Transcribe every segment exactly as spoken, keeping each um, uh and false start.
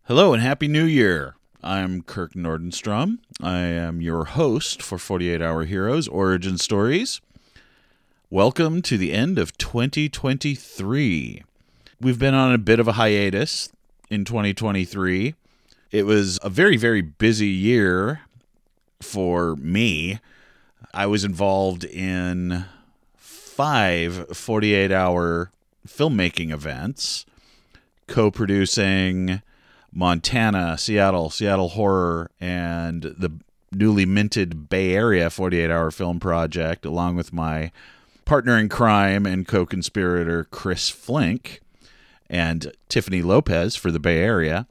Hello and Happy New Year. I'm Kirk Nordenstrom. I am your host for forty-eight hour Heroes Origin Stories. Welcome to the end of twenty twenty-three. We've been on a bit of a hiatus in twenty twenty-three. It was a very, very busy year for me. I was involved in five forty-eight hour filmmaking events, co-producing Montana, Seattle, Seattle Horror, and the newly minted Bay Area forty-eight hour film project, along with my partner in crime and co-conspirator Chris Flink and Tiffany Lopez for the Bay Area.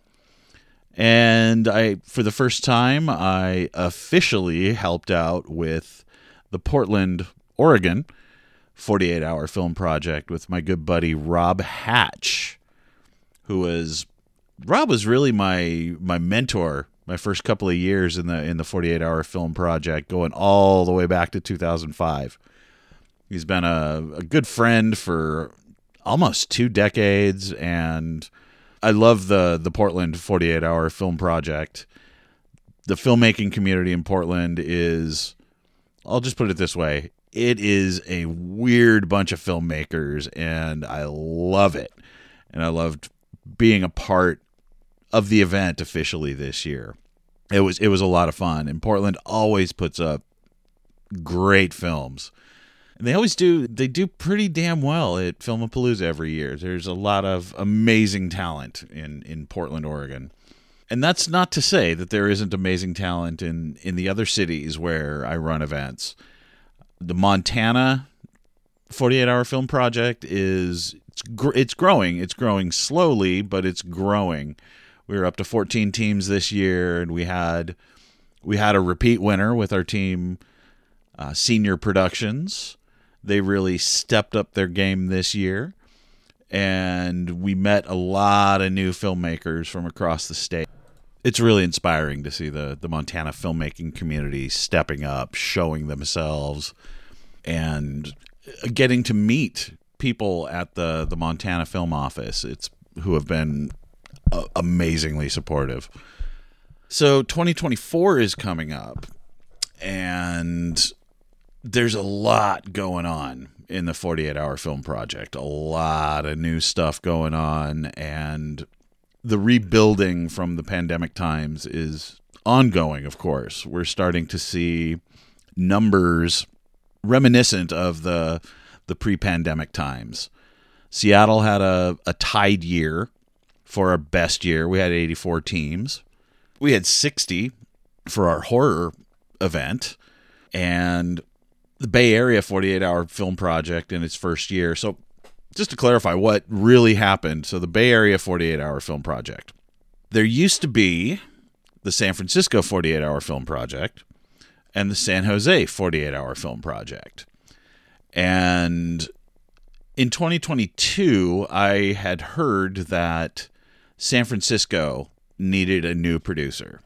And I, for the first time, I officially helped out with the Portland, Oregon forty-eight hour film project with my good buddy Rob Hatch, who was Rob was really my my mentor my first couple of years in the in the forty-eight hour film project, going all the way back to two thousand five. He's been a, a good friend for almost two decades, and I love the the Portland forty-eight hour film project. The filmmaking community in Portland is, I'll just put it this way, it is a weird bunch of filmmakers, and I love it. And I loved being a part of the event officially this year. It was it was a lot of fun, and Portland always puts up great films. And they always do they do pretty damn well at Filmapalooza every year. There's a lot of amazing talent in, in Portland, Oregon. And that's not to say that there isn't amazing talent in, in the other cities where I run events. The Montana forty-eight hour film project is it's gr- it's growing. It's growing slowly, but it's growing. We were up to fourteen teams this year, and we had we had a repeat winner with our team, uh, Senior Productions. They really stepped up their game this year, and we met a lot of new filmmakers from across the state. It's really inspiring to see the, the Montana filmmaking community stepping up, showing themselves, and getting to meet people at the, the Montana Film Office. It's who have been uh, amazingly supportive. So twenty twenty-four is coming up, and there's a lot going on in the forty-eight hour film project. A lot of new stuff going on, and the rebuilding from the pandemic times is ongoing, of course. We're starting to see numbers reminiscent of the the pre-pandemic times. Seattle had a, a tied year for our best year. We had eighty-four teams. We had sixty for our horror event. And the Bay Area forty-eight hour film project in its first year. So just to clarify what really happened. So the Bay Area forty-eight hour film project. There used to be the San Francisco forty-eight hour film project and the San Jose forty-eight hour film project. And in twenty twenty-two, I had heard that San Francisco needed a new producer.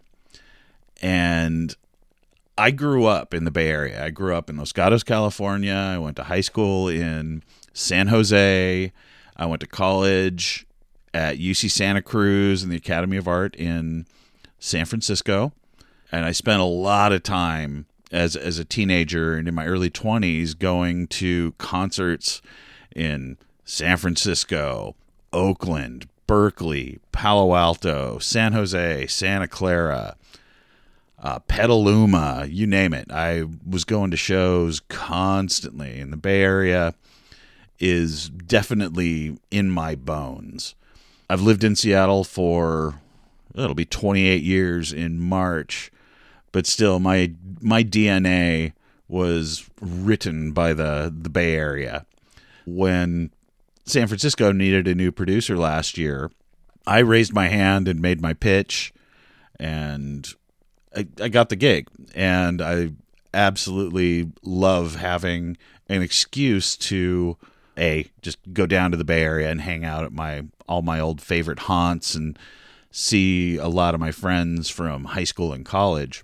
And I grew up in the Bay Area. I grew up in Los Gatos, California. I went to high school in San Jose. I went to college at U C Santa Cruz and the Academy of Art in San Francisco. And I spent a lot of time as as a teenager and in my early twenties going to concerts in San Francisco, Oakland, Berkeley, Palo Alto, San Jose, Santa Clara, uh, Petaluma, you name it. I was going to shows constantly, and the Bay Area is definitely in my bones. I've lived in Seattle for, it'll be twenty-eight years in March, but still my my D N A was written by the, the Bay Area. When San Francisco needed a new producer last year, I raised my hand and made my pitch, and I, I got the gig. And I absolutely love having an excuse to, A, just go down to the Bay Area and hang out at my all my old favorite haunts and see a lot of my friends from high school and college,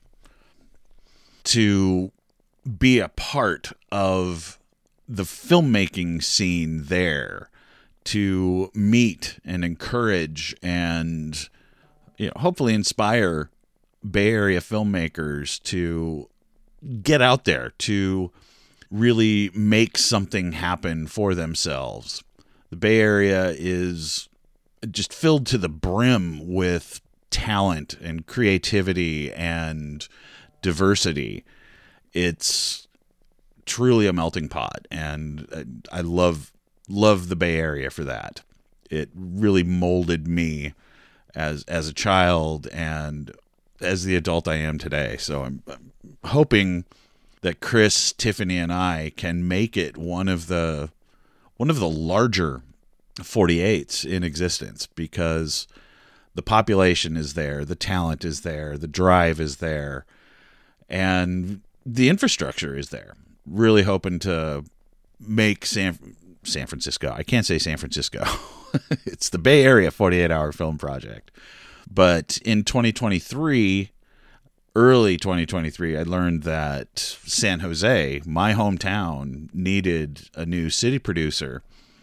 to be a part of the filmmaking scene there, to meet and encourage and you know, hopefully inspire Bay Area filmmakers to get out there, to really make something happen for themselves. The Bay Area is just filled to the brim with talent and creativity and diversity. It's truly a melting pot, and I love love the Bay Area for that. It really molded me as as a child and as the adult I am today. So I'm, I'm hoping that Chris, Tiffany, and I can make it one of the one of the larger forty-eights in existence, because the population is there, the talent is there, the drive is there, and the infrastructure is there. Really hoping to make San San Francisco. I can't say San Francisco. It's the Bay Area forty-eight hour film project. But in twenty twenty-three, early twenty twenty-three, I learned that San Jose, my hometown, needed a new city producer.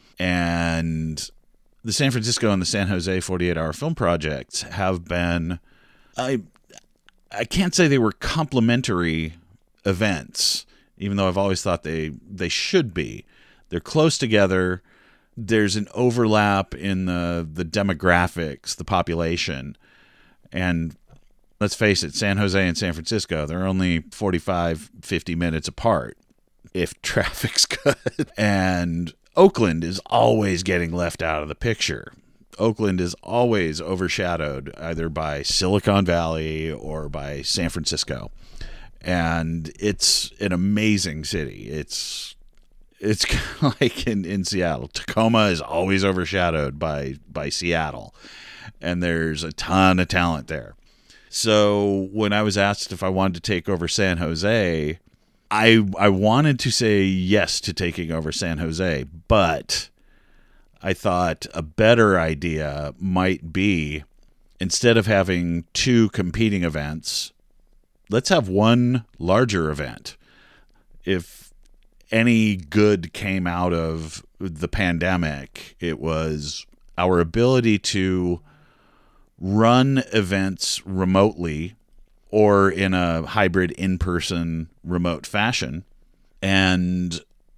And the San Francisco and the San Jose forty-eight hour film projects have been, I, I can't say they were complementary events, even though I've always thought they, they should be. They're close together. There's an overlap in the, the demographics, the population. And let's face it, San Jose and San Francisco, they're only forty-five, fifty minutes apart if traffic's good. And Oakland is always getting left out of the picture. Oakland is always overshadowed either by Silicon Valley or by San Francisco. And it's an amazing city. It's it's kind of like in, in Seattle. Tacoma is always overshadowed by, by Seattle. And there's a ton of talent there. So when I was asked if I wanted to take over San Jose, I I wanted to say yes to taking over San Jose, but I thought a better idea might be, instead of having two competing events, let's have one larger event. If any good came out of the pandemic, it was our ability to run events remotely or in a hybrid in-person remote fashion. And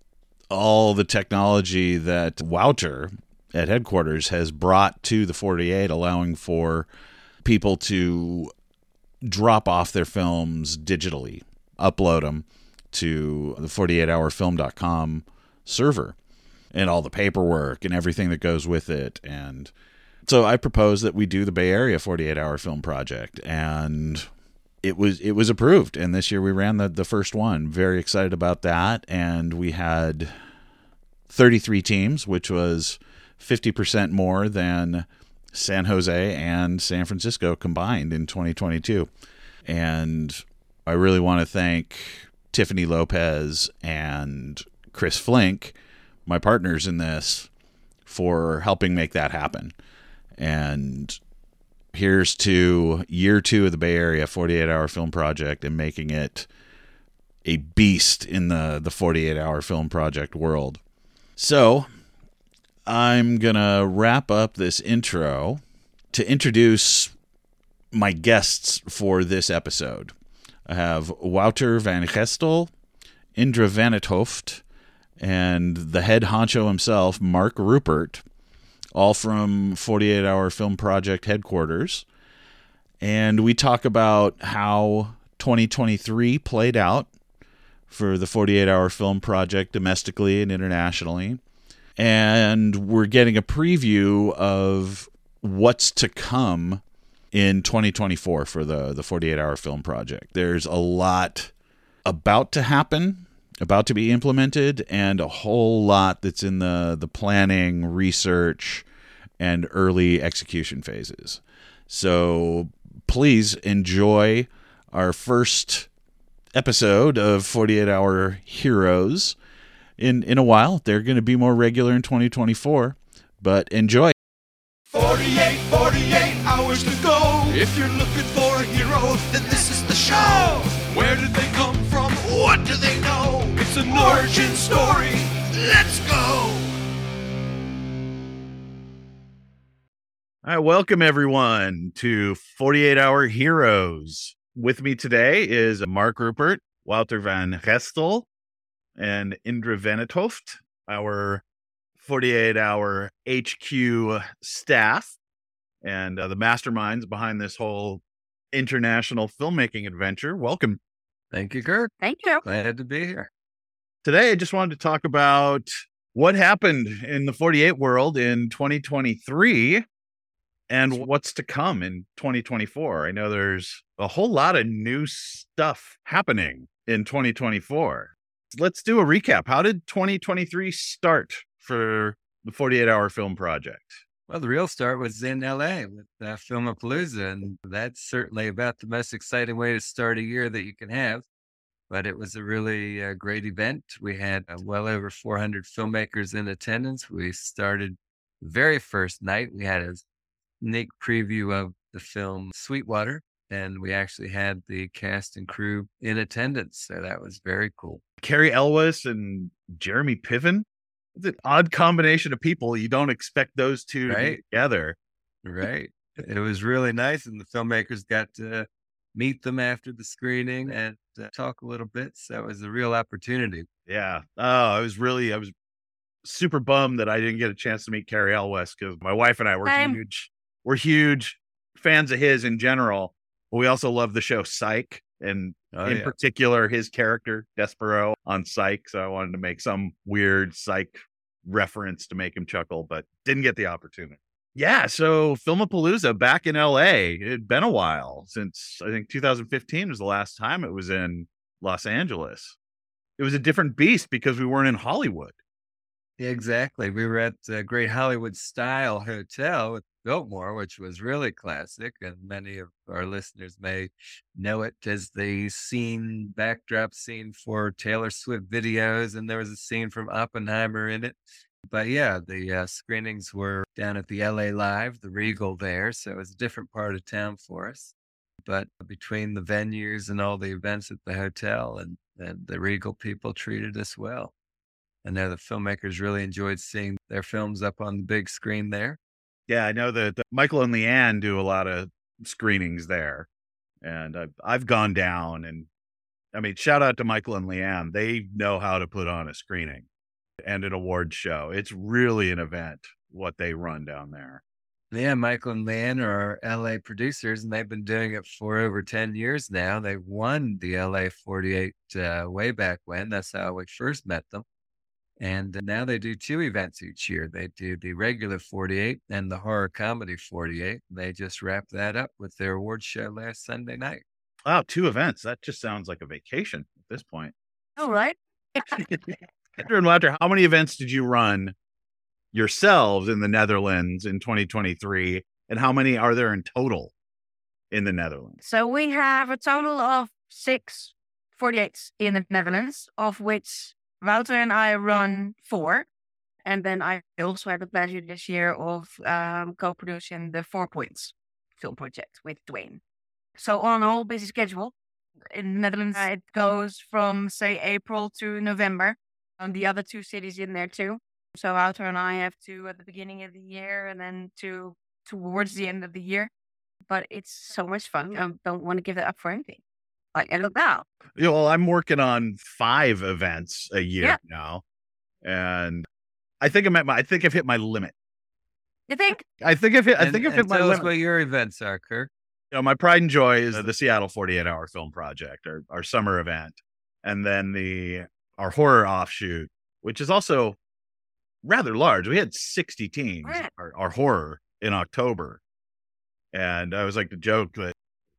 all the technology that Wouter at headquarters has brought to the forty-eight, allowing for people to drop off their films digitally, upload them to the forty-eight hour film dot com server, and all the paperwork and everything that goes with it. And so I proposed that we do the Bay Area forty-eight hour film project, and it was it was approved. And this year we ran the, the first one. Very excited about that. And we had thirty-three teams, which was fifty percent more than San Jose and San Francisco combined in twenty twenty-two. And I really want to thank Tiffany Lopez and Chris Flink, my partners in this, for helping make that happen. And here's to year two of the Bay Area forty-eight hour film project and making it a beast in the, the forty-eight hour film project world. So I'm going to wrap up this intro to introduce my guests for this episode. I have Wouter van Gestel, Indra van het Hoofd, and the head honcho himself, Mark Rupert, all from forty-eight hour film project headquarters. And we talk about how twenty twenty-three played out for the forty-eight hour film project domestically and internationally. And we're getting a preview of what's to come in twenty twenty-four for the, the forty-eight hour film project. There's a lot about to happen, about to be implemented, and a whole lot that's in the, the planning, research, and early execution phases. So please enjoy our first episode of forty-eight hour Heroes. In in a while, they're going to be more regular in twenty twenty-four, but enjoy. forty-eight, forty-eight hours to go. If you're looking for a hero, then this is the show. Where did they come from? What do they know? It's an origin story. Let's go. All right, welcome everyone to forty-eight hour Heroes. With me today is Mark Rupert, Wouter van Gestel, and Indra Venetoft, our forty-eight hour H Q staff and uh, the masterminds behind this whole international filmmaking adventure. Welcome. Thank you, Kirk. Thank you. Glad to be here. Today, I just wanted to talk about what happened in the forty-eight world in twenty twenty-three and what's to come in twenty twenty-four. I know there's a whole lot of new stuff happening in twenty twenty-four. Let's do a recap. How did twenty twenty-three start for the forty-eight hour film project? Well, the real start was in L A with uh, Filmapalooza, and that's certainly about the most exciting way to start a year that you can have. But it was a really uh, great event. We had uh, well over four hundred filmmakers in attendance. We started the very first night. We had a sneak preview of the film Sweetwater, and we actually had the cast and crew in attendance. So that was very cool. Cary Elwes and Jeremy Piven. It's an odd combination of people. You don't expect those two to Right. be together. Right. It was really nice, and the filmmakers got to meet them after the screening and uh, talk a little bit. So it was a real opportunity. Yeah. Oh, I was really, I was super bummed that I didn't get a chance to meet Cary Elwes because my wife and I were Same. huge, we're huge fans of his in general. But we also love the show Psych, and Oh, in yeah. particular, his character Despero on Psych. So I wanted to make some weird Psych reference to make him chuckle, but didn't get the opportunity. Yeah, so Filmapalooza back in L A. It had been a while since I think two thousand fifteen was the last time it was in Los Angeles. It was a different beast because we weren't in Hollywood. Exactly. We were at a great Hollywood style hotel with Biltmore, which was really classic. And many of our listeners may know it as the scene, backdrop scene for Taylor Swift videos. And there was a scene from Oppenheimer in it. But yeah, the uh, screenings were down at the L A Live, the Regal there. So it was a different part of town for us. But between the venues and all the events at the hotel, and, and the Regal people treated us well. I know the filmmakers really enjoyed seeing their films up on the big screen there. Yeah, I know that that Michael and Leanne do a lot of screenings there. And I've, I've gone down and I mean, shout out to Michael and Leanne. They know how to put on a screening and an award show. It's really an event what they run down there. Yeah, Michael and Leanne are our L A producers, and they've been doing it for over ten years now. They won the L A forty-eight uh, way back when. That's how we first met them. And now they do two events each year. They do the regular forty-eight and the horror comedy forty-eight. They just wrapped that up with their award show last Sunday night. Wow, two events. That just sounds like a vacation at this point. All right. Andrew and Wouter, how many events did you run yourselves in the Netherlands in twenty twenty-three? And how many are there in total in the Netherlands? So we have a total of six forty-eights in the Netherlands, of which Wouter and I run four. And then I also had the pleasure this year of um, co-producing the Four Points film project with Dwayne. So on a whole busy schedule, in the Netherlands, uh, it goes from, say, April to November. And the other two cities in there too. So Wouter and I have two at the beginning of the year and then two towards the end of the year. But it's so much fun. I don't want to give it up for anything. Like, I look now. You know, well, I'm working on five events a year Yeah. now. And I think I'm at my I think I've hit my limit. You think? I think I've hit I And- think I've and hit my tell us limit. what your events are, Kirk. You know, my pride and joy is the Seattle forty-eight hour film project, our, our summer event. And then the our horror offshoot, which is also rather large. We had sixty teams, Right. our, our horror in October. And I always like to joke that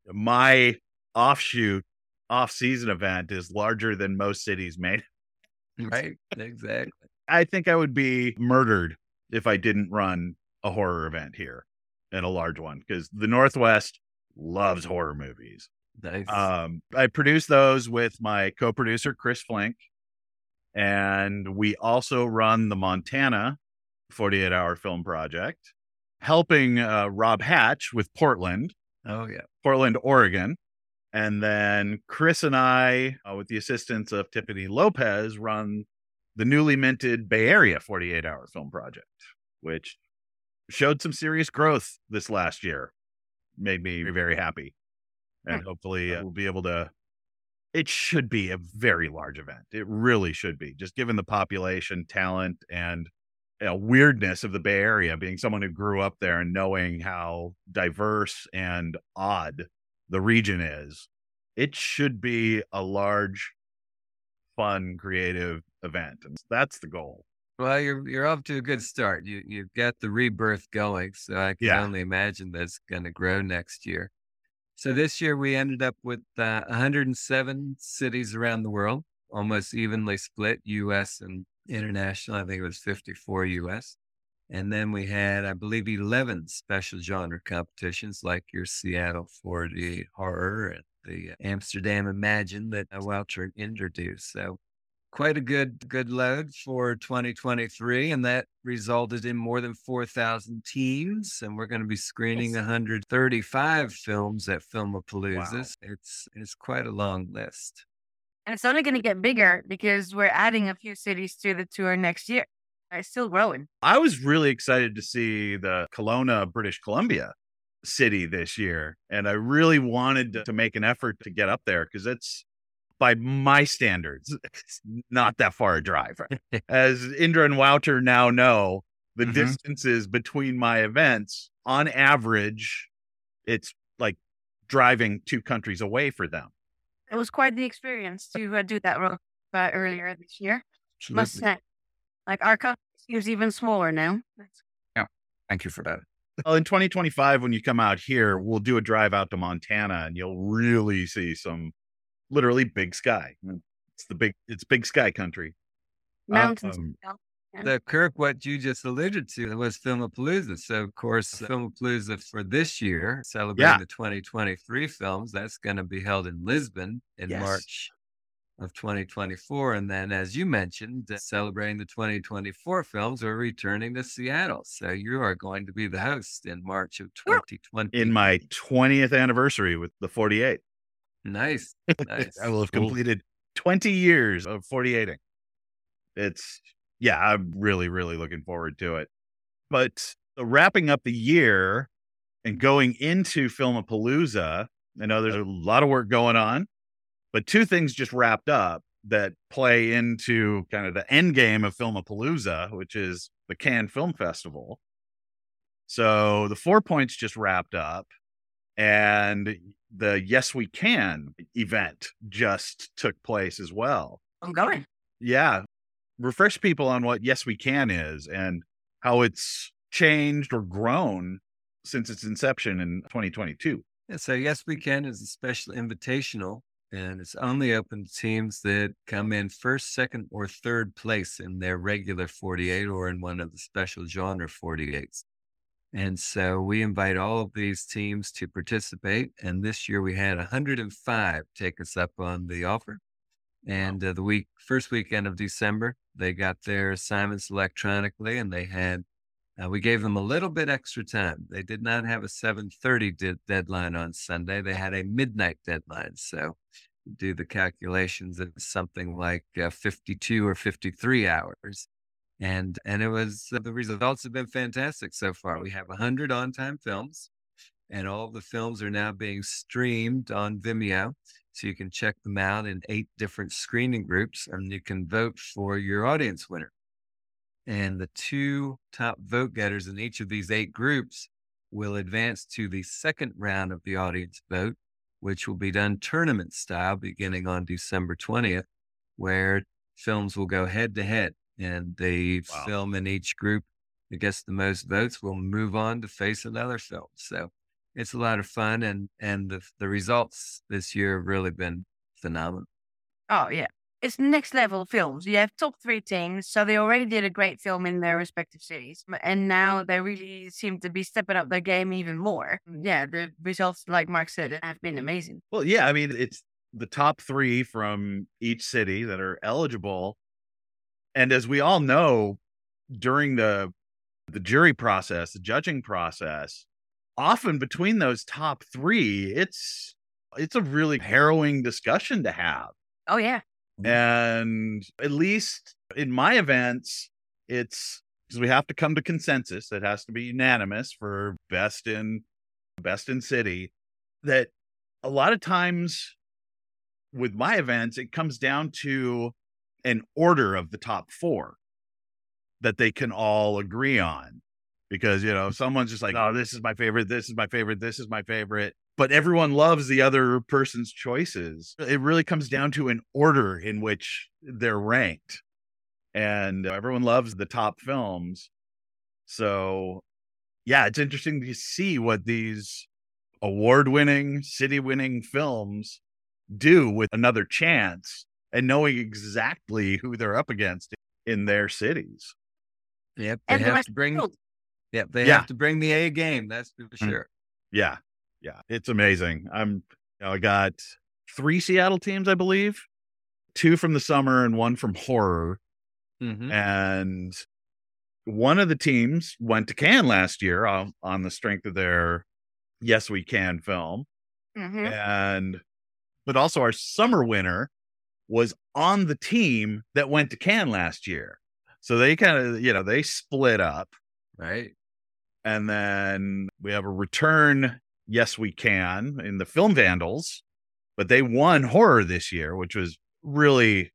my offshoot off-season event is larger than most cities made. Right? Exactly. I think I would be murdered if I didn't run a horror event here and a large one because the Northwest loves horror movies. Nice. Um, I produce those with my co-producer, Chris Flink. And we also run the Montana forty-eight hour film project, helping uh, Rob Hatch with Portland, oh, yeah. Portland, Oregon. And then Chris and I, uh, with the assistance of Tiffany Lopez, run the newly minted Bay Area forty-eight hour film project, which showed some serious growth this last year. Made me very happy. And hopefully uh, we'll be able to, it should be a very large event. It really should be, just given the population, talent, and you know, weirdness of the Bay Area, being someone who grew up there and knowing how diverse and odd the region is. It should be a large, fun, creative event. And that's the goal. Well, you're you're off to a good start. You you've got the rebirth going, so I can Yeah. only imagine that's going to grow next year. So this year we ended up with uh, one hundred seven cities around the world, almost evenly split, U S and international. I think it was fifty-four U S. And then we had, I believe, eleven special genre competitions like your Seattle forty-eight Horror and the uh, Amsterdam Imagine that uh, Wouter introduced. So quite a good good load for twenty twenty-three, and that resulted in more than four thousand teams, and we're going to be screening Yes. one hundred thirty-five films at Filmapalooza. Wow. It's it's quite a long list. And it's only going to get bigger because we're adding a few cities to the tour next year. It's still growing. I was really excited to see the Kelowna, British Columbia city this year. And I really wanted to, to make an effort to get up there because it's, by my standards, it's not that far a drive. As Indra and Wouter now know, the Mhm. distances between my events, on average, it's like driving two countries away for them. It was quite the experience to uh, do that road uh, earlier this year. Must say, like our company is even smaller now. That's Thank you for that. Well, in twenty twenty-five, when you come out here, we'll do a drive out to Montana and you'll really see some literally big sky. It's the big, it's big sky country. mountains. Um, So, Kirk, what you just alluded to was Filmapalooza. So, of course, Filmapalooza for this year, celebrating Yeah. the twenty twenty-three films, that's going to be held in Lisbon in Yes. March of twenty twenty-four. And then, as you mentioned, uh, celebrating the twenty twenty-four films, we're returning to Seattle. So, you are going to be the host in March of twenty twenty. in my twentieth anniversary with the forty-eight. Nice. Nice. I will have Cool. completed twenty years of forty-eighting. It's, yeah, I'm really, really looking forward to it. But uh, wrapping up the year and going into Filmapalooza, I know there's a lot of work going on, but two things just wrapped up that play into kind of the end game of Filmapalooza, which is the Cannes Film Festival. So the Four Points just wrapped up, and the Yes We Can event just took place as well. I'm going. Yeah. Refresh people on what Yes We Can is and how it's changed or grown since its inception in twenty twenty-two. Yeah, so Yes We Can is a special invitational, and it's only open to teams that come in first, second, or third place in their regular forty-eight or in one of the special genre forty-eights. And so we invite all of these teams to participate. And this year we had one hundred five take us up on the offer. And uh, the week, first weekend of December, they got their assignments electronically, and they had, uh, we gave them a little bit extra time. They did not have a seven thirty de- deadline on Sunday. They had a midnight deadline. So do the calculations, it's something like uh, fifty-two or fifty-three hours. And and it was, uh, the results have been fantastic so far. We have one hundred on-time films, and all of the films are now being streamed on Vimeo. So you can check them out in eight different screening groups, and you can vote for your audience winner. And the two top vote getters in each of these eight groups will advance to the second round of the audience vote, which will be done tournament style beginning on December twentieth, where films will go head to head. And the Wow. film in each group that gets the most votes will move on to face another film. So it's a lot of fun, and and the the results this year have really been phenomenal. Oh, yeah. It's next level films. You have top three teams, so they already did a great film in their respective cities. M- And now they really seem to be stepping up their game even more. Yeah, the results, like Mark said, have been amazing. Well, yeah, I mean, it's the top three from each city that are eligible. And as we all know, during the the jury process, the judging process, often between those top three, it's it's a really harrowing discussion to have. Oh, yeah. And at least in my events, it's because we have to come to consensus. It has to be unanimous for best in best in city. That a lot of times with my events, it comes down to an order of the top four that they can all agree on. Because, you know, someone's just like, oh, this is my favorite, this is my favorite, this is my favorite. But everyone loves the other person's choices. It really comes down to an order in which they're ranked. And everyone loves the top films. So, yeah, it's interesting to see what these award-winning, city-winning films do with another chance and knowing exactly who they're up against in their cities. Yep, they And the have rest to bring. of the Yep, they Yeah. have to bring the A game. That's for Mhm. sure. Yeah, yeah, it's amazing. I'm, you know, I got three Seattle teams, I believe, two from the summer and one from horror. Mhm. And one of the teams went to Cannes last year on, on the strength of their Yes We Can film. Mhm. And, but also our summer winner was on the team that went to Cannes last year. So they kind of, you know, they split up. Right. And then we have a return Yes We Can in the Film Vandals, but they won horror this year, which was really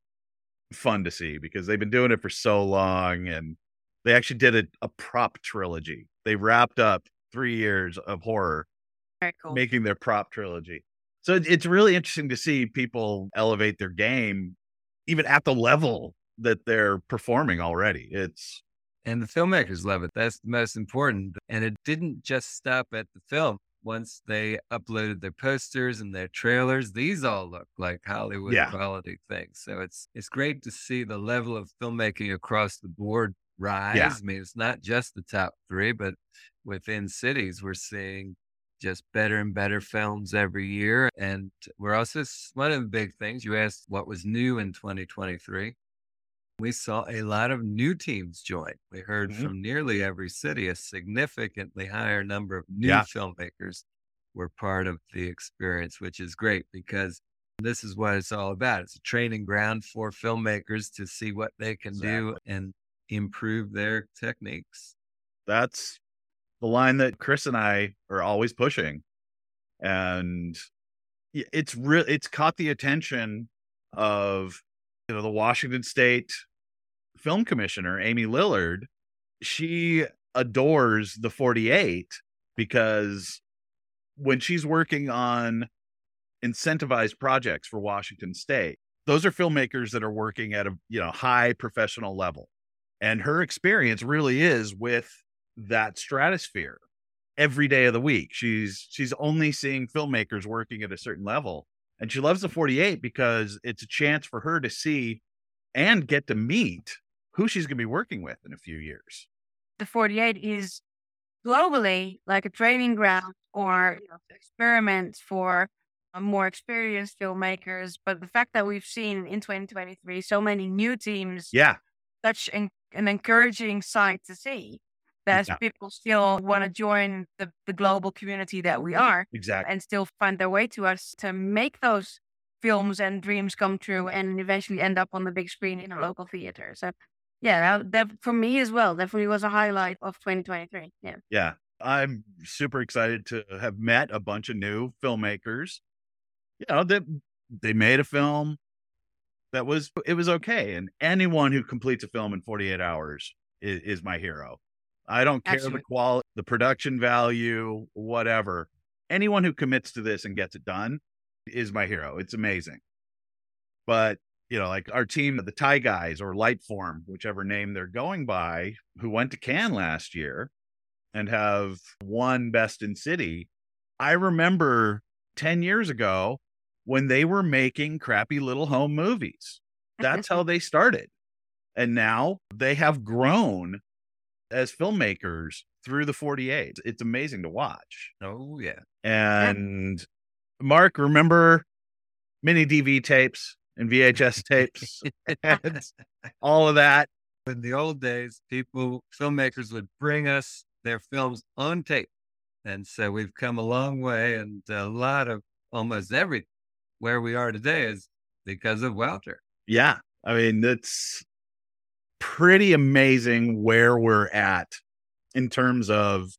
fun to see because they've been doing it for so long. And they actually did a, a prop trilogy. They wrapped up three years of horror, Very cool. making their prop trilogy. So it- it's really interesting to see people elevate their game, even at the level that they're performing already. It's And the filmmakers love it. That's the most important. And it didn't just stop at the film. Once they uploaded their posters and their trailers, these all look like Hollywood Yeah. quality things. So it's it's great to see the level of filmmaking across the board rise. Yeah. I mean, it's not just the top three, but within cities, we're seeing just better and better films every year. And we're also, one of the big things, you asked what was new in twenty twenty-three. We saw a lot of new teams join. We heard Mhm. from nearly every city, a significantly higher number of new Yeah. filmmakers were part of the experience, which is great because this is what it's all about. It's a training ground for filmmakers to see what they can do and improve their techniques. that's the line that Chris and I are always pushing. And y- it's real it's caught the attention of, you know, the Washington State Film Commissioner, Amy Lillard. She adores the forty-eight because when she's working on incentivized projects for Washington State, those are filmmakers that are working at a, you know, high professional level. And her experience really is with that stratosphere every day of the week. She's she's only seeing filmmakers working at a certain level. And she loves the forty-eight because it's a chance for her to see and get to meet who she's going to be working with in a few years. The forty-eight is globally like a training ground or, you know, experiment for uh, more experienced filmmakers. But the fact that we've seen in twenty twenty-three so many new teams, Yeah. such an, an encouraging sight to see that Yeah. people still want to join the, the global community that we are Exactly. and still find their way to us to make those films and dreams come true and eventually end up on the big screen in a local theater. So yeah, that, that for me as well, definitely was a highlight of twenty twenty-three. Yeah. Yeah. I'm super excited to have met a bunch of new filmmakers. You know, that they made a film that was, it was okay. And anyone who completes a film in forty-eight hours is, is my hero. I don't care Absolutely. the quality, the production value, whatever. Anyone who commits to this and gets it done is my hero. It's amazing. But, you know, like our team, the Thai guys or Lightform, whichever name they're going by, who went to Cannes last year and have won Best in City. I remember ten years ago when they were making crappy little home movies. That's how they started. And now they have grown as filmmakers through the forty-eight. It's amazing to watch. Oh, yeah. And Mark, remember mini D V tapes and V H S tapes and all of that? In the old days, people, filmmakers would bring us their films on tape. And so we've come a long way, and a lot of almost every where we are today is because of Wouter. Yeah. I mean, that's pretty amazing where we're at in terms of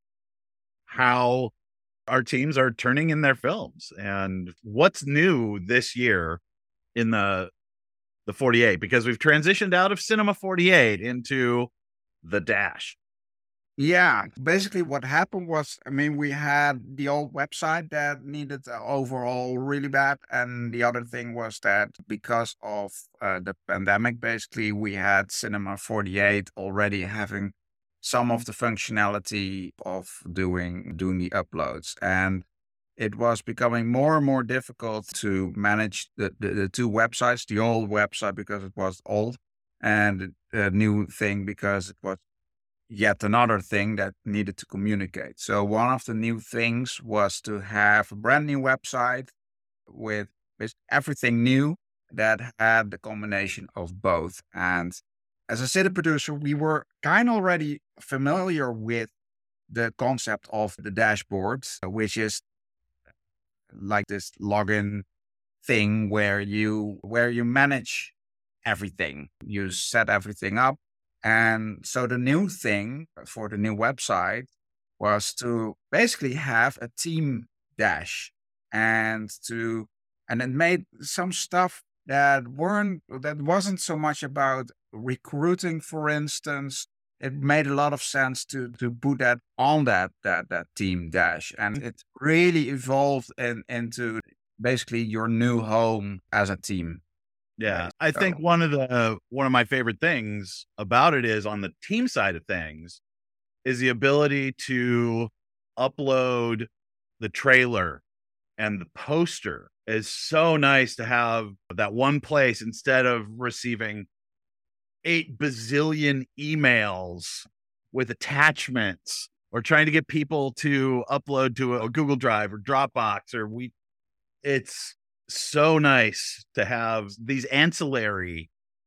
how our teams are turning in their films and what's new this year in the the forty-eight, because we've transitioned out of Cinema forty-eight into the Dash. Yeah, basically what happened was, I mean, we had the old website that needed uh, overhaul really bad. And the other thing was that because of uh, the pandemic, basically, we had Cinema forty-eight already having some of the functionality of doing doing the uploads. And it was becoming more and more difficult to manage the, the, the two websites, the old website because it was old, and the new thing because it was yet another thing that needed to communicate. So one of the new things was to have a brand new website with, with everything new that had the combination of both. And as a city producer, we were kind of already familiar with the concept of the dashboard, which is like this login thing where you where you manage everything. You set everything up. And so the new thing for the new website was to basically have a team dash and to, and it made some stuff that weren't, that wasn't so much about recruiting, for instance. It made a lot of sense to, to put that on that, that, that team dash. And it really evolved in, into basically your new home as a team. Yeah, Right. I think So- one of the one of my favorite things about it is on the team side of things is the ability to upload the trailer and the poster. Is so nice to have that one place instead of receiving eight bazillion emails with attachments or trying to get people to upload to a Google Drive or Dropbox or we it's so nice to have these ancillary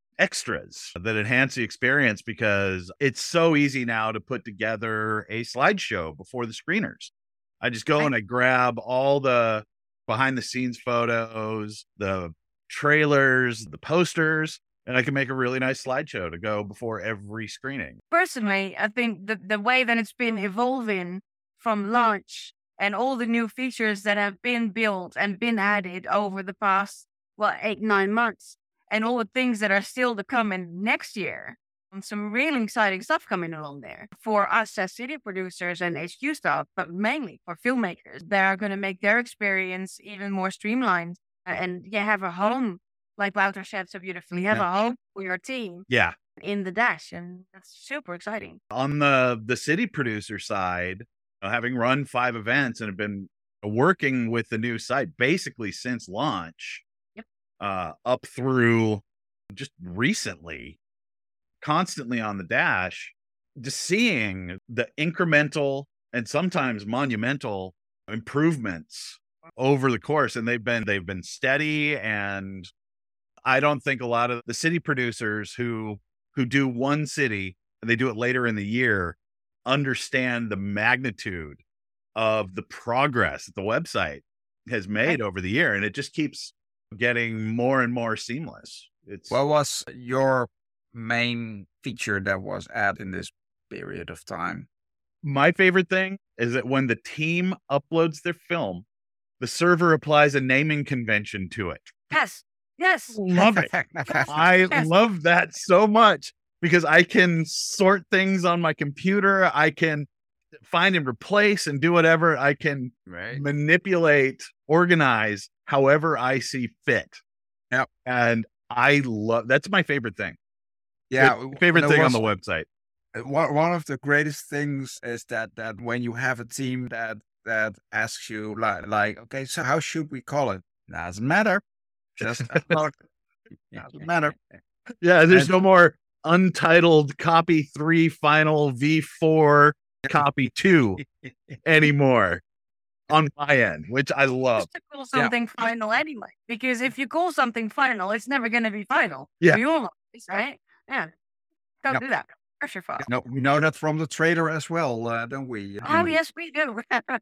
extras that enhance the experience, because it's so easy now to put together a slideshow before the screeners. I just go and I grab all the behind the scenes photos, the trailers, the posters, and I can make a really nice slideshow to go before every screening. Personally, I think the, the way that it's been evolving from launch and all the new features that have been built and been added over the past, well, eight, nine months, and all the things that are still to come in next year. And some really exciting stuff coming along there for us as city producers and H Q staff, but mainly for filmmakers that are going to make their experience even more streamlined and yeah, have a home, like Wouter said so beautifully, have a home for your team Yeah. in the dash. And that's super exciting. On the the city producer side, uh, having run five events and have been working with the new site basically since launch, Yep. uh, up through just recently, constantly on the dash, just seeing the incremental and sometimes monumental improvements over the course, and they've been they've been steady. And I don't think a lot of the city producers who who do one city and they do it later in the year understand the magnitude of the progress that the website has made over the year, and it just keeps getting more and more seamless. It's What was your main feature that was added in this period of time? my favorite thing is that when the team uploads their film, the server applies a naming convention to it. Yes. Yes. Love it. I Yes. love that so much because I can sort things on my computer. I can find and replace and do whatever. I can Right. manipulate, organize however I see fit. Yep. And I love that's my favorite thing. Yeah. My favorite there thing on was- the website. One one of the greatest things is that that when you have a team that that asks you like like okay, so how should we call it? Doesn't matter. Just upload. Doesn't matter. Yeah, there's And- no more untitled copy three final V four copy two anymore on my end, which I love. Just to call something final anyway. Because if you call something final, it's never going to be final. Yeah. We all know this, right? Yeah. Don't Yep. do that. Pressure file. No, we know that from the trailer as well, uh, don't we? Oh, yes, we do.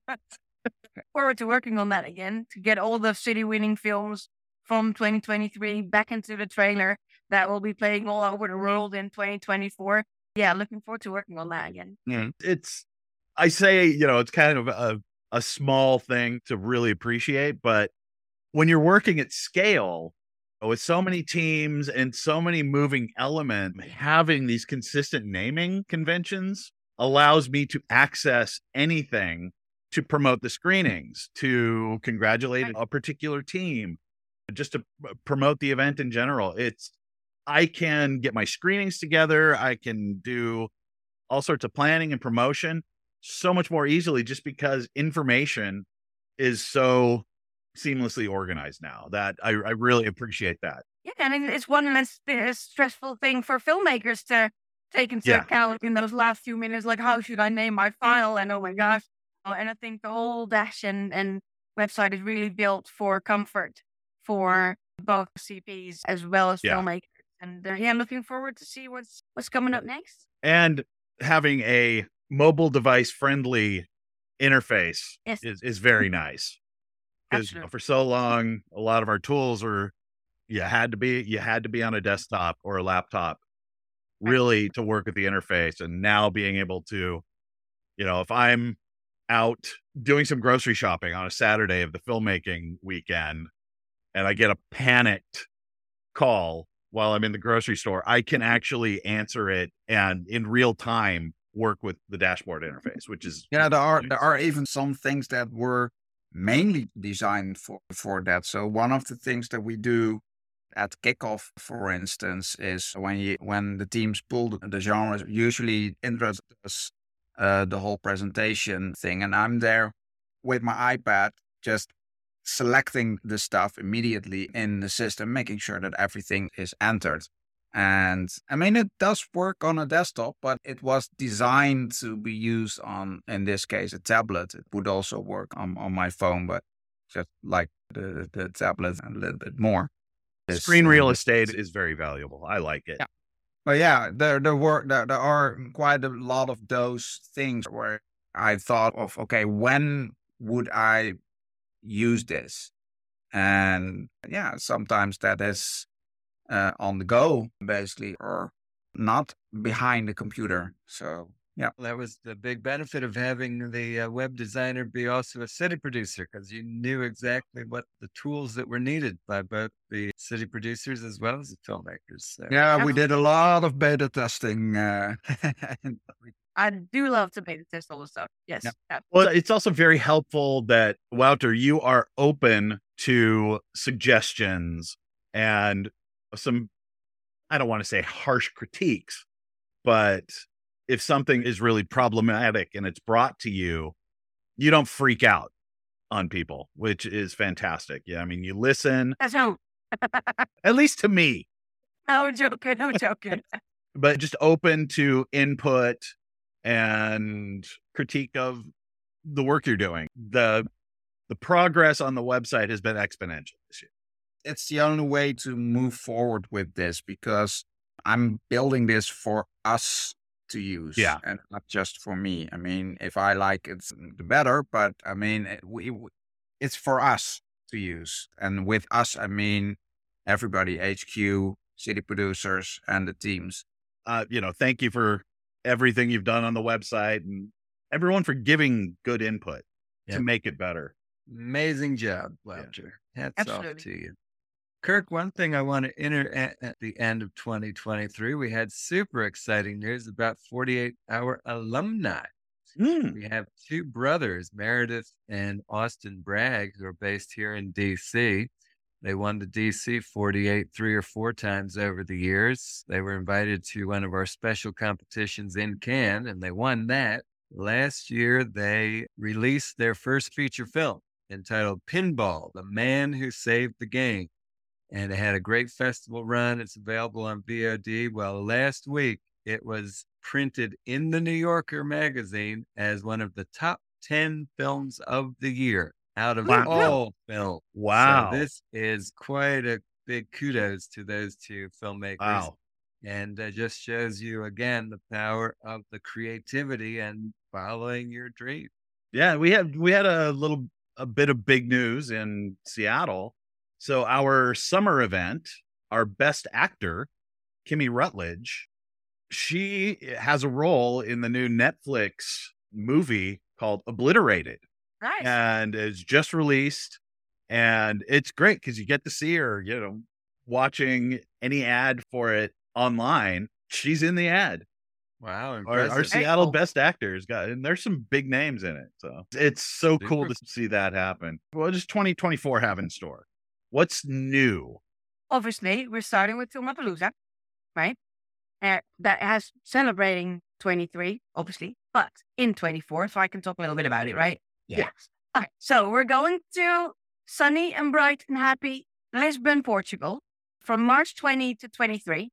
Forward to working on that again to get all the city winning films from twenty twenty-three back into the trailer that will be playing all over the world in twenty twenty-four. Yeah, looking forward to working on that again. Mm. It's, I say, you know, it's kind of a, a small thing to really appreciate, but when you're working at scale with so many teams and so many moving elements, having these consistent naming conventions allows me to access anything to promote the screenings, to congratulate a particular team, just to promote the event in general. It's, I can get my screenings together. I can do all sorts of planning and promotion so much more easily just because information is so seamlessly organized now that I, I really appreciate that. Yeah, and it's one less uh, stressful thing for filmmakers to take into Yeah. account in those last few minutes, like how should I name my file? And oh my gosh. And I think the whole Dash and, and website is really built for comfort for both C Ps as well as Yeah. filmmakers. And uh, yeah, I'm looking forward to see what's what's coming up next. And having a mobile device friendly interface Yes. is, is very nice. Because Absolutely. for so long, a lot of our tools were, you had to be, you had to be on a desktop or a laptop really to work with the interface. And now being able to, you know, if I'm out doing some grocery shopping on a Saturday of the filmmaking weekend and I get a panicked call while I'm in the grocery store, I can actually answer it and in real time work with the dashboard interface, which is Yeah, there are there are even some things that were mainly designed for for that. So one of the things that we do at kickoff, for instance, is when you when the teams pull the, the genres, usually Indra does uh, the whole presentation thing, and I'm there with my iPad just selecting the stuff immediately in the system, making sure that everything is entered. And I mean, it does work on a desktop, but it was designed to be used on, in this case, a tablet. It would also work on, on my phone, but just like the, the tablet a little bit more. This, screen uh, real this- estate is very valuable. I like it. Yeah. But yeah, there there were there, there are quite a lot of those things where I thought of, okay, when would I use this? And yeah, sometimes that is uh, on the go, basically, or not behind the computer. So yeah, That was the big benefit of having the uh, web designer be also a city producer, because you knew exactly what the tools that were needed by both the city producers as well as the filmmakers. So. yeah, we did a lot of beta testing. Uh, I do love to beta test all the stuff. Yes. Yeah. Yeah. Well, it's also very helpful that, Wouter, you are open to suggestions and some, I don't want to say harsh critiques, but if something is really problematic and it's brought to you, you don't freak out on people, which is fantastic. Yeah, I mean, you listen, That's how. at least to me, No joking. No joking. but just open to input and critique of the work you're doing. The the progress on the website has been exponential this year. it's the only way to move forward with this, because I'm building this for us to use, Yeah. and not just for me. I mean, if I like it, the better. But I mean, it, we, we- it's for us to use, and with us, I mean everybody: H Q, city producers, and the teams. Uh, you know, thank you for everything you've done on the website and everyone for giving good input Yeah. to make it better. Amazing job, Wouter. Hats off Absolutely. to you. Kirk, one thing I want to enter at, at the end of twenty twenty-three, we had super exciting news about forty-eight hour alumni. Mm. We have two brothers, Meredith and Austin Bragg, who are based here in D C. They won the D C forty-eight three or four times over the years. They were invited to one of our special competitions in Cannes, and they won that. Last year, they released their first feature film entitled Pinball, The Man Who Saved the Game. And it had a great festival run. It's available on V O D. Well, last week, it was printed in the New Yorker magazine as one of the top ten films of the year out of Wow. all films. Wow. So this is quite a big kudos to those two filmmakers. Wow. And uh, just shows you again the power of the creativity and following your dream. Yeah, we had we had a little a bit of big news in Seattle. So our summer event, our best actor, Kimmy Rutledge, she has a role in the new Netflix movie called Obliterated. Nice. And it's just released. And it's great because you get to see her, you know, watching any ad for it online. She's in the ad. Wow. Our, Impressive. our Seattle cool. best actors got, and there's some big names in it. So it's so Super cool to see that happen. What does twenty twenty-four have in store? What's new? Obviously, we're starting with Filmapalooza, right? Uh, that has celebrating twenty-three, obviously, but in twenty-four, so I can talk a little bit about it, right? Yeah. Okay, so we're going to sunny and bright and happy Lisbon, Portugal, from March twentieth to twenty-three.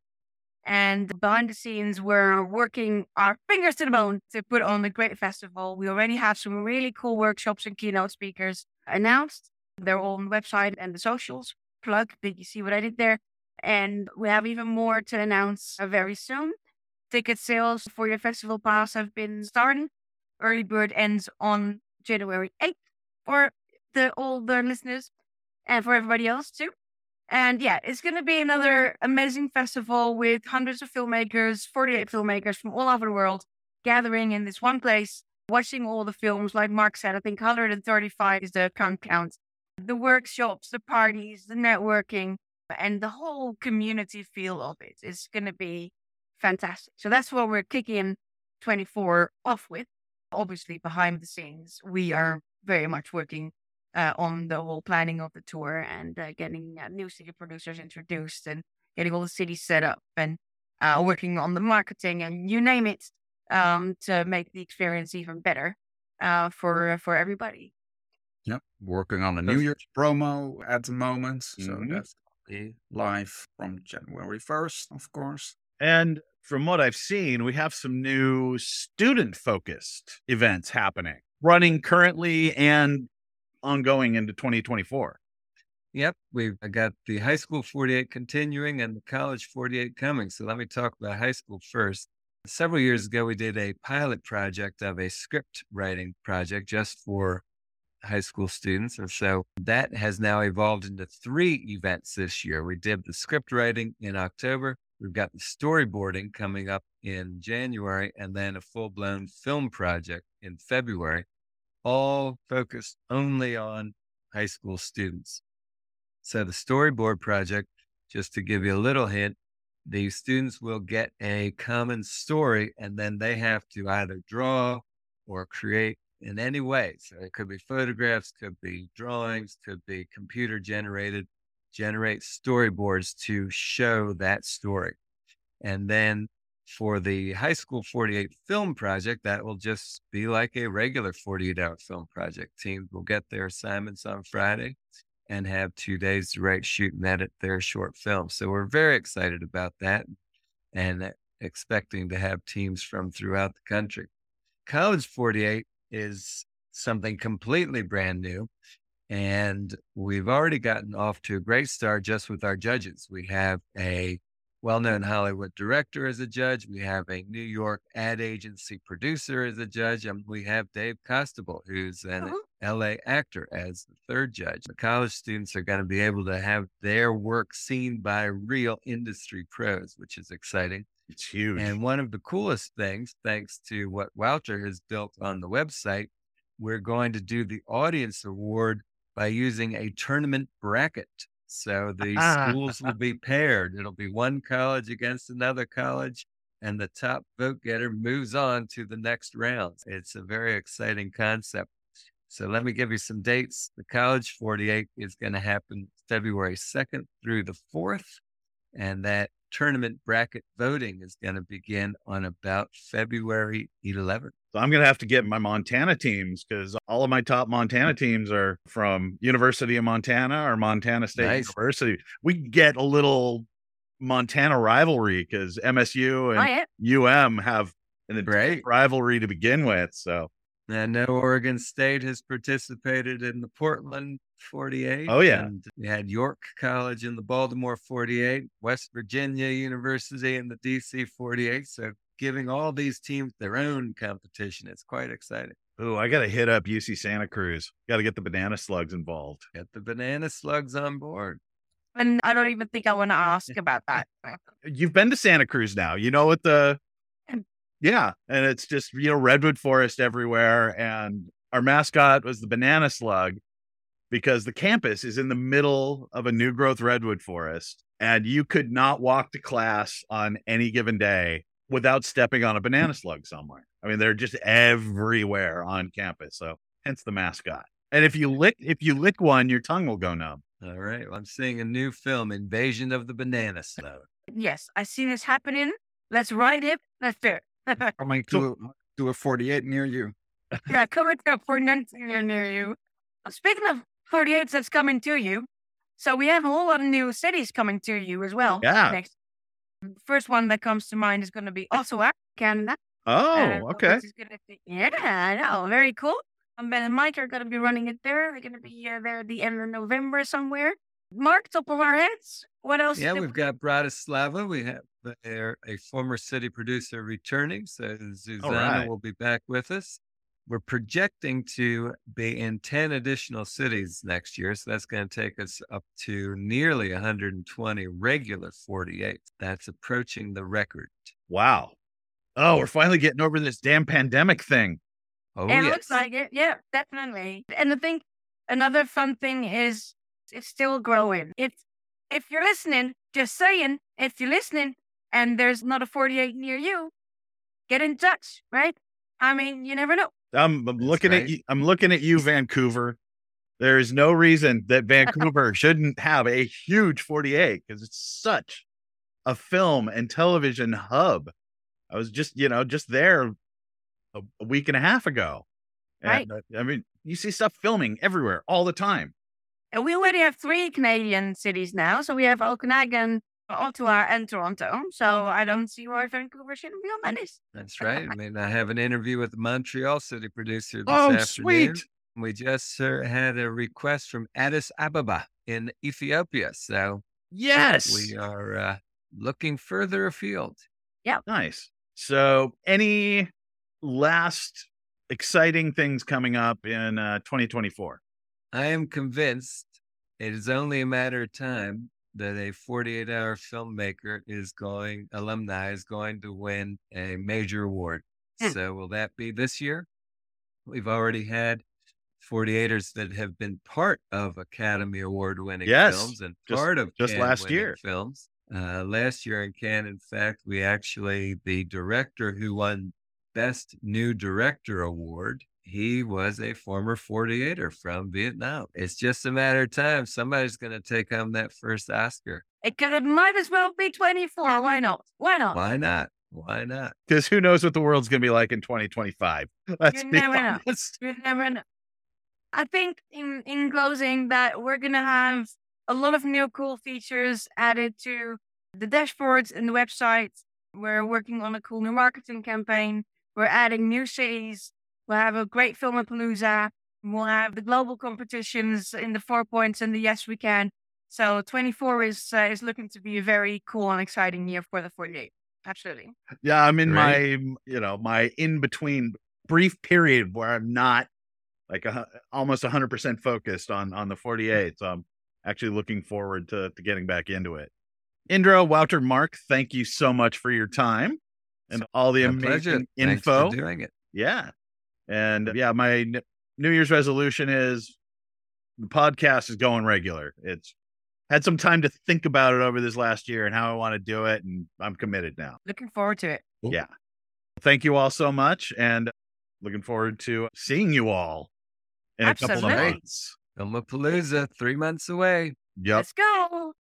And behind the scenes, we're working our fingers to the bone to put on a great festival. We already have some really cool workshops and keynote speakers announced. They're all on the website and the socials. Plug, did you see what I did there? And we have even more to announce uh, very soon. Ticket sales for your festival pass have been starting. Early bird ends on January eighth for the all the listeners and for everybody else too. And yeah, it's going to be another amazing festival with hundreds of filmmakers, forty-eight filmmakers from all over the world gathering in this one place, watching all the films. Like Mark said, I think one hundred thirty-five is the current count. The workshops, the parties, the networking, and the whole community feel of it is going to be fantastic. So that's what we're kicking twenty-four off with. Obviously, behind the scenes, we are very much working uh, on the whole planning of the tour and uh, getting uh, new city producers introduced and getting all the cities set up and uh, working on the marketing and you name it um, to make the experience even better uh, for for everybody. Yep. Working on a New Year's promo at the moment. So Mhm. that's gonna be live from January first, of course. And from what I've seen, we have some new student-focused events happening, running currently and ongoing into twenty twenty-four. Yep, we've got the high school forty-eight continuing and the college forty-eight coming. So let me talk about high school first. Several years ago, we did a pilot project of a script writing project just for high school students. And so that has now evolved into three events this year. We did the script writing in October. We've got the storyboarding coming up in January, and then a full-blown film project in February, all focused only on high school students. So the storyboard project, just to give you a little hint, the students will get a common story, and then they have to either draw or create in any way. So it could be photographs, could be drawings, could be computer generated, generate storyboards to show that story. And then for the high school forty-eight film project, that will just be like a regular forty-eight hour film project. Teams will get their assignments on Friday and have two days to write, shoot, and edit their short film. So we're very excited about that and expecting to have teams from throughout the country. College forty-eight is something completely brand new. And we've already gotten off to a great start just with our judges. We have a well-known Hollywood director as a judge. We have a New York ad agency producer as a judge. And we have Dave Costable, who's an Uh-huh. L A actor, as the third judge. The college students are going to be able to have their work seen by real industry pros, which is exciting. It's huge. And one of the coolest things, thanks to what Wouter has built on the website, we're going to do the audience award by using a tournament bracket. So the schools will be paired. It'll be one college against another college, and the top vote getter moves on to the next round. It's a very exciting concept. So let me give you some dates. The college forty-eight is going to happen February second through the fourth, and that tournament bracket voting is going to begin on about February eleventh. So I'm going to have to get my Montana teams because all of my top Montana teams are from University of Montana or Montana State Nice. University. We get a little Montana rivalry because M S U and Oh, yeah. U M have an Great. rivalry to begin with. So, I know Oregon State has participated in the Portland forty-eight. Oh, yeah. And we had York College in the Baltimore forty-eight, West Virginia University in the D C forty-eight. So giving all these teams their own competition. It's quite exciting. oh, I got to hit up U C Santa Cruz. Got to get the Banana Slugs involved. Get the Banana Slugs on board. And I don't even think I want to ask about that. You've been to Santa Cruz now. You know what the yeah, and it's just, you know, redwood forest everywhere. And our mascot was the banana slug because the campus is in the middle of a new growth redwood forest. And you could not walk to class on any given day without stepping on a banana slug somewhere. I mean, they're just everywhere on campus. So hence the mascot. And if you lick, if you lick one, your tongue will go numb. All right. Well, I'm seeing a new film, Invasion of the Banana Slug. Yes, I see this happening. Let's write it. Let's do it. Coming to, to a forty-eight near you. Yeah, coming to a forty-eight near you. Speaking of forty-eights that's coming to you, so we have a whole lot of new cities coming to you as well. Yeah. Next. First one that comes to mind is going to be Ottawa, Canada. Oh, Uh, okay. which is gonna be- yeah, I know. Very cool. Um, Ben and Mike are going to be running it there. They're going to be uh, there at the end of November somewhere. Mark, top of our heads, what else? Yeah, did- we've got Bratislava. We have there a former city producer returning, so Susanna right. will be back with us. We're projecting to be in ten additional cities next year, so that's going to take us up to nearly one hundred twenty regular forty-eight. That's approaching the record. Wow. Oh, we're finally getting over this damn pandemic thing. Oh, Yeah, it yes. looks like it. Yeah, definitely. And I think another fun thing is it's still growing. If if you're listening, just saying, if you're listening and there's not a forty-eight near you, get in touch, right? I mean, you never know. I'm, I'm That's looking right. at you. I'm looking at you, Vancouver. There is no reason that Vancouver shouldn't have a huge forty-eight because it's such a film and television hub. I was just, you know, just there a, a week and a half ago. And, uh, I mean, you see stuff filming everywhere all the time. And we already have three Canadian cities now. So we have Okanagan, Ottawa, and Toronto. So I don't see why Vancouver shouldn't be on that list. That's right. I mean, I have an interview with the Montreal city producer this Oh, afternoon. sweet. We just uh, had a request from Addis Ababa in Ethiopia. So Yes. we are uh, looking further afield. Nice. So, any last exciting things coming up in uh, twenty twenty-four? I am convinced it is only a matter of time that a forty-eight hour filmmaker is going, alumni is going to win a major award. Hmm. So will that be this year? We've already had forty-eighters that have been part of Academy Award winning Yes, films and just- part of just Cannes last winning year. films. Uh, last year in Cannes, in fact, we actually, the director who won Best New Director Award, he was a former forty-eighter from Vietnam. It's just a matter of time. Somebody's going to take home that first Oscar. It could it might as well be twenty-four. Why not? Why not? Why not? Why not? Because who knows what the world's going to be like in twenty twenty-five? Let's You be never know. honest. You never know. I think in, in closing that we're going to have a lot of new cool features added to the dashboards and the website. We're working on a cool new marketing campaign. We're adding new cities. We'll have a great Filmapalooza. We'll have the global competitions in the Four Points and the Yes We Can. So twenty-four is uh, is looking to be a very cool and exciting year for the forty-eight. Absolutely. Yeah, I'm in Great. my, you know, my in between brief period where I'm not like a, almost one hundred percent focused on on the forty-eight. So I'm actually looking forward to, to getting back into it. Indra, Wouter, Mark, thank you so much for your time and all the My amazing pleasure. Thanks info. for doing it. Yeah. And yeah, my n- New Year's resolution is the podcast is going regular. It's had some time to think about it over this last year and how I want to do it. And I'm committed now. Looking forward to it. Yeah. Thank you all so much. And looking forward to seeing you all in a couple of Absolutely. months. Filmapalooza, three months away. Yep. Let's go.